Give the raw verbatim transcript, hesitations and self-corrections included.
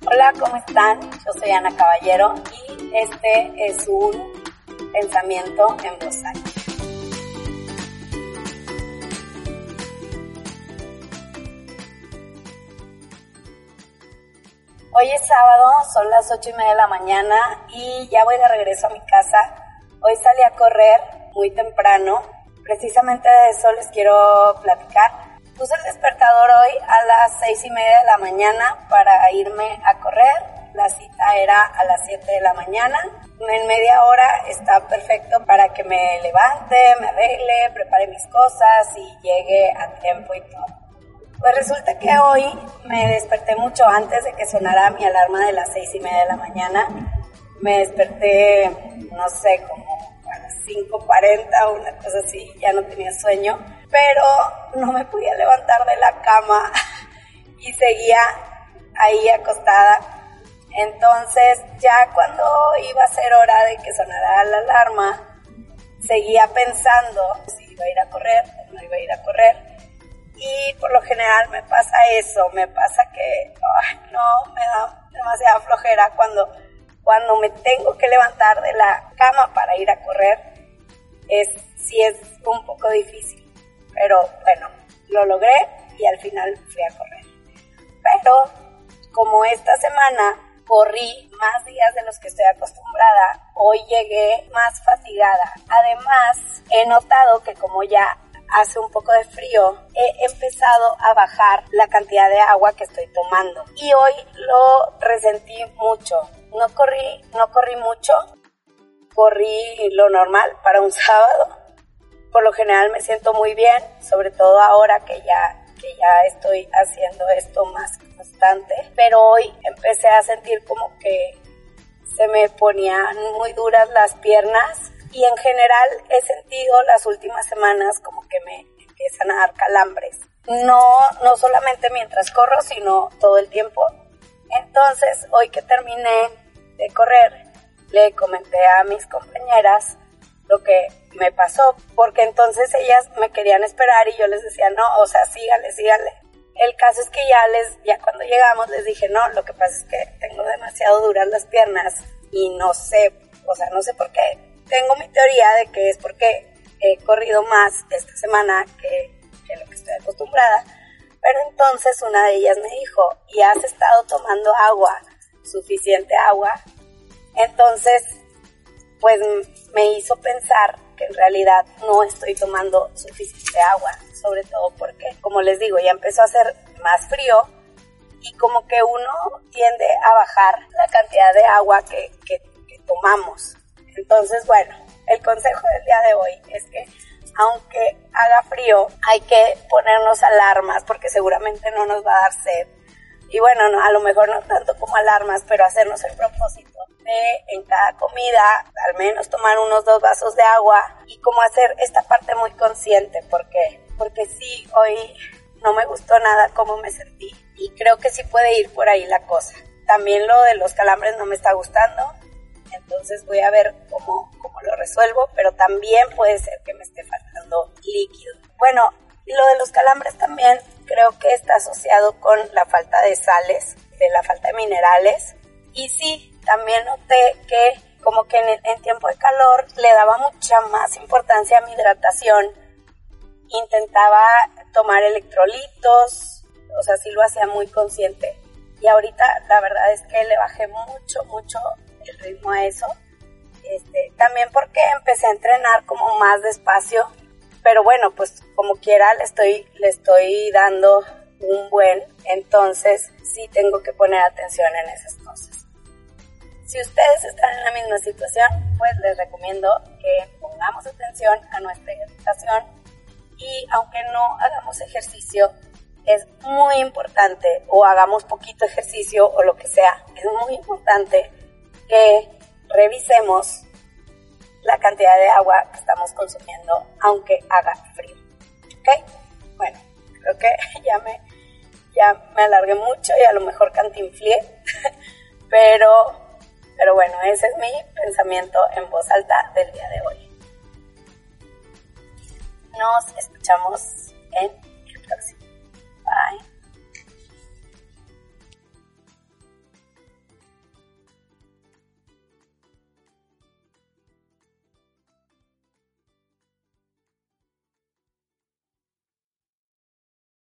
Hola, ¿cómo están? Yo soy Ana Caballero y este es un pensamiento en voz alta. Hoy es sábado, son las ocho y media de la mañana y ya voy de regreso a mi casa. Hoy salí a correr muy temprano, precisamente de eso les quiero platicar. Puse el despertador hoy a las seis y media de la mañana para irme a correr. La cita era a las siete de la mañana. En media hora está perfecto para que me levante, me arregle, prepare mis cosas y llegue a tiempo y todo. Pues resulta que hoy me desperté mucho antes de que sonara mi alarma de las seis y media de la mañana. Me desperté, no sé, como a las cinco cuarenta o una cosa así, ya no tenía sueño. Pero no me podía levantar de la cama y seguía ahí acostada. Entonces ya cuando iba a ser hora de que sonara la alarma, seguía pensando si iba a ir a correr o no iba a ir a correr. Y por lo general me pasa eso, me pasa que ay, no, me da demasiada flojera cuando, cuando me tengo que levantar de la cama para ir a correr. Es, sí es un poco difícil. Pero bueno, lo logré y al final fui a correr. Pero como esta semana corrí más días de los que estoy acostumbrada, hoy llegué más fatigada. Además, he notado que como ya hace un poco de frío, he empezado a bajar la cantidad de agua que estoy tomando. Y hoy lo resentí mucho. No corrí, no corrí mucho, corrí lo normal para un sábado. Por lo general me siento muy bien, sobre todo ahora que ya, que ya estoy haciendo esto más constante. Pero hoy empecé a sentir como que se me ponían muy duras las piernas y en general he sentido las últimas semanas como que me empiezan a dar calambres. No, no solamente mientras corro, sino todo el tiempo. Entonces, hoy que terminé de correr, le comenté a mis compañeras lo que me pasó, porque entonces ellas me querían esperar y yo les decía, no, o sea, sígale, sígale. El caso es que ya les, ya cuando llegamos les dije, no, lo que pasa es que tengo demasiado duras las piernas y no sé, o sea, no sé por qué. Tengo mi teoría de que es porque he corrido más esta semana que, que lo que estoy acostumbrada, pero entonces una de ellas me dijo, ¿y has estado tomando agua, suficiente agua? Entonces, pues me hizo pensar que en realidad no estoy tomando suficiente agua, sobre todo porque, como les digo, ya empezó a hacer más frío y como que uno tiende a bajar la cantidad de agua que, que, que tomamos. Entonces, bueno, el consejo del día de hoy es que aunque haga frío, hay que ponernos alarmas porque seguramente no nos va a dar sed. Y bueno, no, a lo mejor no tanto como alarmas, pero hacernos el propósito de en cada comida al menos tomar unos dos vasos de agua y como hacer esta parte muy consciente porque, porque sí, hoy no me gustó nada cómo me sentí y creo que sí puede ir por ahí la cosa. También lo de los calambres no me está gustando, entonces voy a ver cómo, cómo lo resuelvo, pero también puede ser que me esté faltando líquido. Bueno, y lo de los calambres también creo que está asociado con la falta de sales, de la falta de minerales. Y sí, también noté que como que en, en tiempo de calor le daba mucha más importancia a mi hidratación. Intentaba tomar electrolitos, o sea, sí lo hacía muy consciente. Y ahorita la verdad es que le bajé mucho, mucho el ritmo a eso. Este, también porque empecé a entrenar como más despacio. Pero bueno, pues como quiera le estoy, le estoy dando un buen, entonces sí tengo que poner atención en esas cosas. Si ustedes están en la misma situación, pues les recomiendo que pongamos atención a nuestra hidratación y aunque no hagamos ejercicio, es muy importante, o hagamos poquito ejercicio o lo que sea, es muy importante que revisemos la cantidad de agua que estamos consumiendo, aunque haga frío. ¿Ok? Bueno, creo que ya me, ya me alargué mucho y a lo mejor cantinflié, pero, pero bueno, ese es mi pensamiento en voz alta del día de hoy. Nos escuchamos en el próximo.